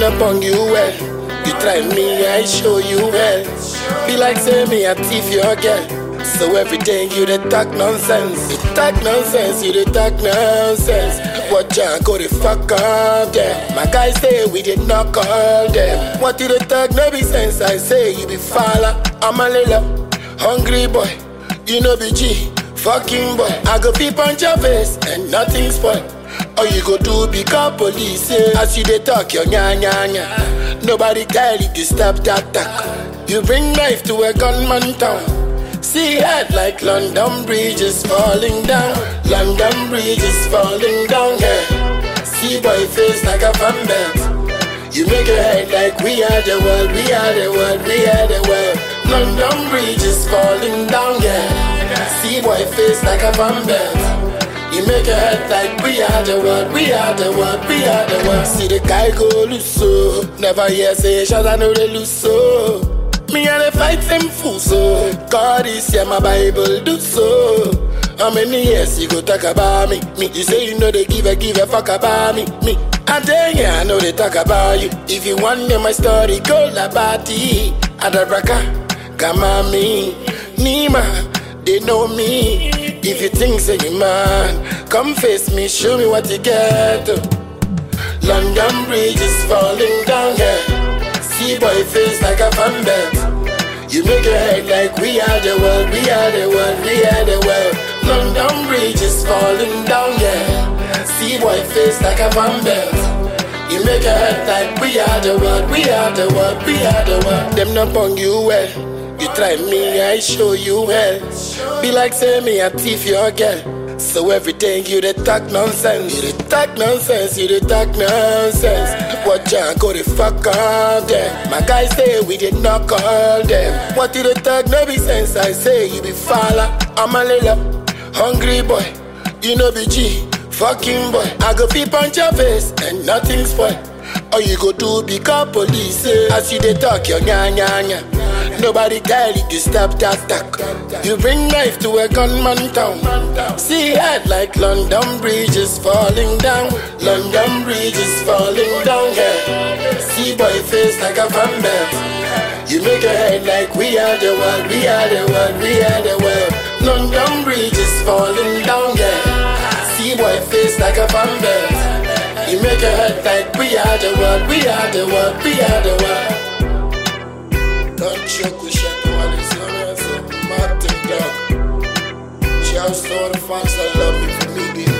not bung you well. You try me, I show you well. Be like say me a thief your girl. So every day you dey talk nonsense. You talk nonsense, you dey talk nonsense. Watch out, go the fuck up there. My guys say we did not call them. What you dey talk no be sense? I say you be falla. I'm a little hungry boy. You know be G, fucking boy. I go peep on your face and nothing spoil. All you go do be call police. As you dey talk your nya nya nya. Nobody tell you to stop that talk. You bring knife to a gunman town. See head like London Bridge is falling down. London Bridge is falling down, yeah. See boy face like a fan belt. You make your head like we are the world, we are the world, we are the world. London Bridge is falling down, yeah. See boy face like a fan belt. You make your head like we are the world, we are the world, we are the world. See the guy go loose so. Never hear say shots, I know they lose so. Me and the fight them fool so. God is here, my Bible do so. How many years you go talk about me? You say you know they give a fuck about me. I tell ya, I know they talk about you. If you want to know my story, go la bati. Adabraka, Kamami, Nima, they know me. If you think say you man, come face me, show me what you get. London Bridge is falling down, yeah. See boy face like a fan belt. You make your head like we are the world, we are the world, we are the world. London Bridge is falling down, yeah. See boy face like a fan belt. You make your head like we are the world, we are the world, we are the world. Them not bung you well. You try me, I show you well. Be like say me a thief your girl. So every day you dey talk nonsense. You dey talk nonsense, you dey talk nonsense. Watch out, go the fuck up there. My guys say we did not call them. What you dey talk no be sense? I say you be falla. I'm a little hungry boy. You know be G, fucking boy. I go peep on your face and nothing spoil. All you go do be call police. As you dey talk your nya nya nya. Nobody tell you to stop that talk. You bring knife to a gunman town. See head like London Bridge is falling down. London Bridge is falling down, yeah. See boy face like a fan belt. You make your head like we are the world, we are the world, we are the world. London Bridge is falling down, yeah. See boy face like a fan belt. You make your head like we are the world, we are the world, we are the world. Don't choke with shit while it's on us, Martin Dog. Shouts to all the fans that love me for me being